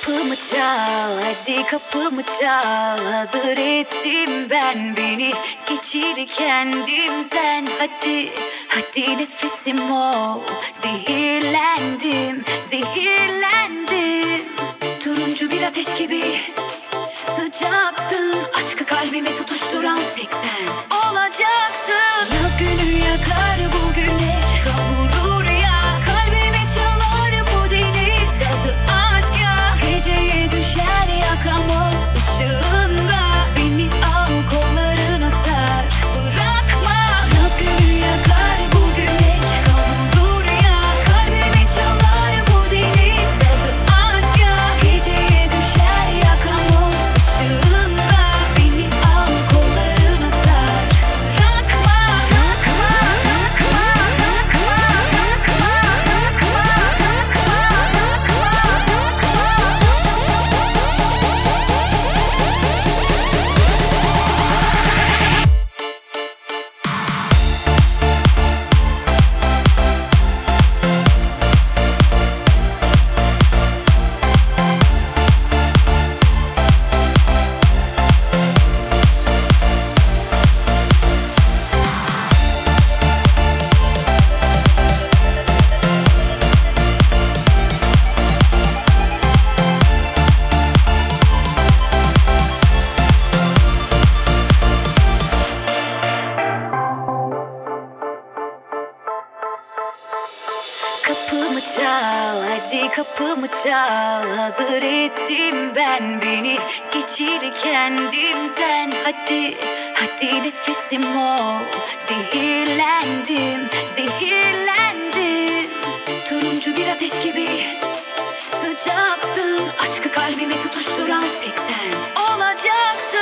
Kapımı çal, hadi kapımı çal. Hazır ettim ben beni, geçir kendimden. Hadi, hadi nefesim ol. Zehirlendim, zehirlendim. Turuncu bir ateş gibi sıcaksın. Aşkı kalbime tutuşturan tek sen olacaksın. Yaz günü yakar bu güneş, kavurur ya. Kalbimi çalar bu deniz, tadı aşk ya. Geceye düşer yakamoz ışığında. Beni al kollarına sar, bırakma. Yaz günü yakar bu güneş, kavurur ya. Kalbimi çalar bu deniz, tadı aşk ya. Geceye düşer yakamoz ışığında. Beni al kollarına sar, bırakma. Kapımı çal, hadi kapımı çal. Hazır ettim ben beni, geçir kendimden. Hadi, hadi nefesim ol. Zehirlendim, zehirlendim. Turuncu bir ateş gibi sıcaksın. Aşkı kalbime tutuşturan tek sen olacaksın.